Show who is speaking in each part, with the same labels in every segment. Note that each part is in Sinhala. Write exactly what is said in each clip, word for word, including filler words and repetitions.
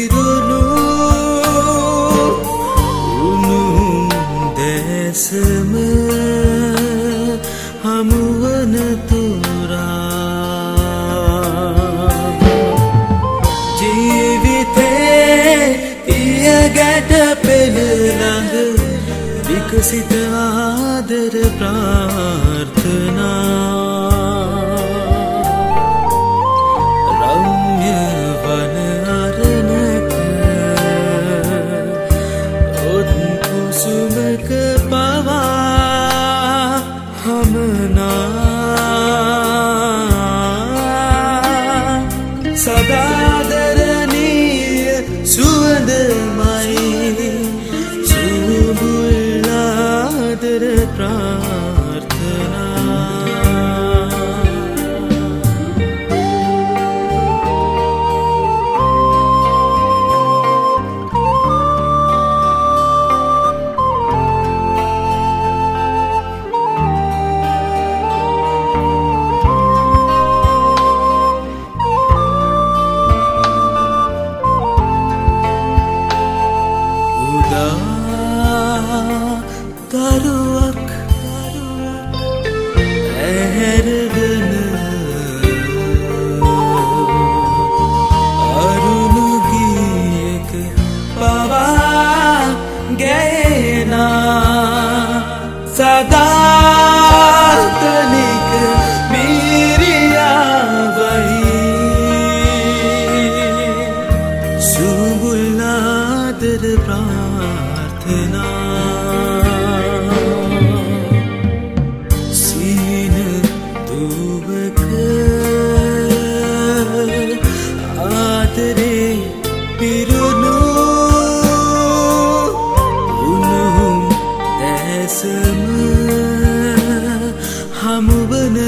Speaker 1: පිරුණු උණුම් දැසම හමුවන තුරා ජීවිතේ පිය ගැට පෙළ ළඟ විකසිත ආදර ප්‍රාර්ථනා රම්‍ය වන අරණක ඔත් කුසුමක පවා හමනා සදාදරණීය සුවඳමයි සුබුල්ලාදර ප්‍රාර්ථනා දරුවක් ඇහැරගෙන අරුණු ගීයක පවා ගැයෙනා සදාතනික මිරියාවයි සුබුල්ලාදර ප්‍රාර්ථනා පිරුණු උණුම් දැසම හමුවන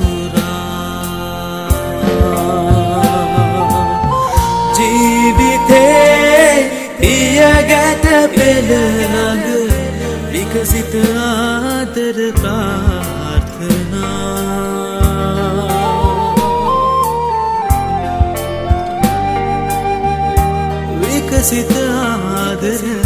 Speaker 1: තුරා ජීවිතේ පිය ගැට පෙළ ළඟ විකසිත ආදර ප්‍රාර්ථනා විකසිත ආදර